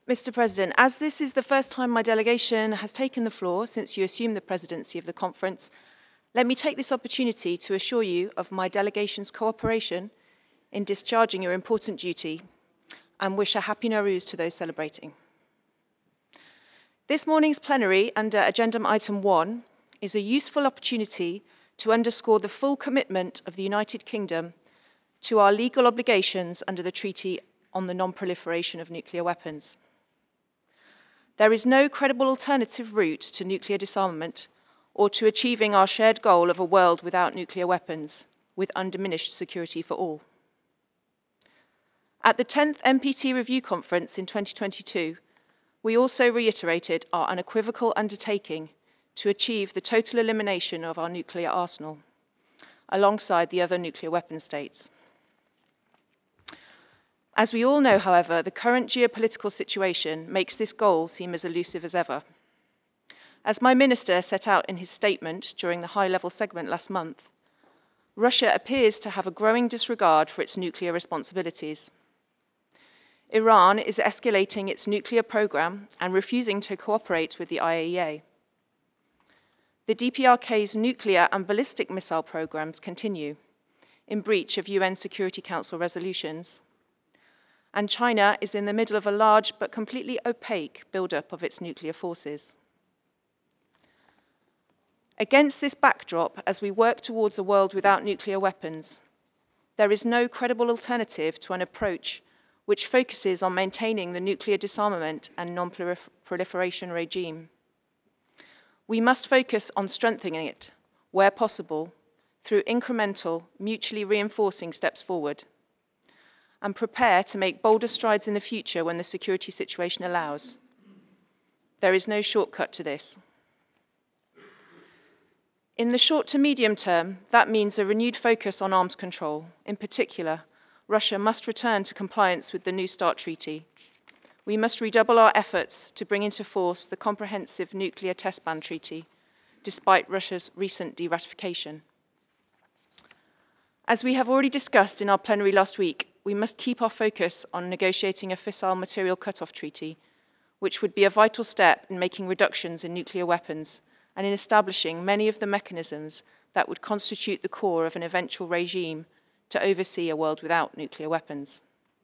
Mr. President, as this is the first time my delegation has taken the floor since you assumed the presidency of the conference, let me take this opportunity to assure you of my delegation's cooperation in discharging your important duty and wish a happy Nowruz to those celebrating. This morning's plenary under Agenda Item 1 is a useful opportunity to underscore the full commitment of the United Kingdom to our legal obligations under the Treaty on the Non-Proliferation of Nuclear Weapons. There is no credible alternative route to nuclear disarmament or to achieving our shared goal of a world without nuclear weapons, with undiminished security for all. At the 10th NPT Review Conference in 2022, we also reiterated our unequivocal undertaking to achieve the total elimination of our nuclear arsenal, alongside the other nuclear weapon states. As we all know, however, the current geopolitical situation makes this goal seem as elusive as ever. As my minister set out in his statement during the high-level segment last month, Russia appears to have a growing disregard for its nuclear responsibilities. Iran is escalating its nuclear program and refusing to cooperate with the IAEA. The DPRK's nuclear and ballistic missile programs continue, in breach of UN Security Council resolutions. And China is in the middle of a large but completely opaque buildup of its nuclear forces. Against this backdrop, as we work towards a world without nuclear weapons, there is no credible alternative to an approach which focuses on maintaining the nuclear disarmament and non-proliferation regime. We must focus on strengthening it, where possible, through incremental, mutually reinforcing steps forward, and prepare to make bolder strides in the future when the security situation allows. There is no shortcut to this. In the short to medium term, that means a renewed focus on arms control. In particular, Russia must return to compliance with the New START Treaty. We must redouble our efforts to bring into force the Comprehensive Nuclear Test Ban Treaty, despite Russia's recent de-ratification. As we have already discussed in our plenary last week, we must keep our focus on negotiating a fissile material cut-off treaty, which would be a vital step in making reductions in nuclear weapons and in establishing many of the mechanisms that would constitute the core of an eventual regime to oversee a world without nuclear weapons.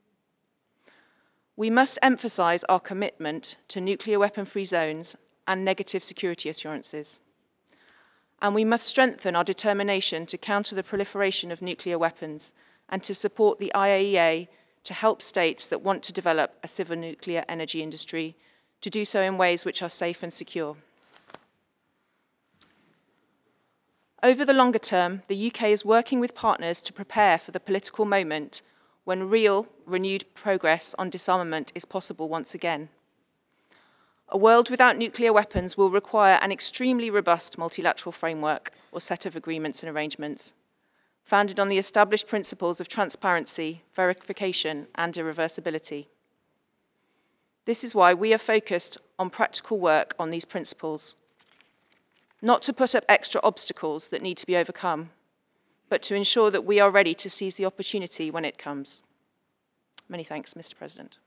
We must emphasize our commitment to nuclear weapon-free zones and negative security assurances. And we must strengthen our determination to counter the proliferation of nuclear weapons and to support the IAEA to help states that want to develop a civil nuclear energy industry to do so in ways which are safe and secure. Over the longer term, the UK is working with partners to prepare for the political moment when real, renewed progress on disarmament is possible once again. A world without nuclear weapons will require an extremely robust multilateral framework or set of agreements and arrangements, founded on the established principles of transparency, verification, and irreversibility. This is why we are focused on practical work on these principles, not to put up extra obstacles that need to be overcome, but to ensure that we are ready to seize the opportunity when it comes. Many thanks, Mr. President.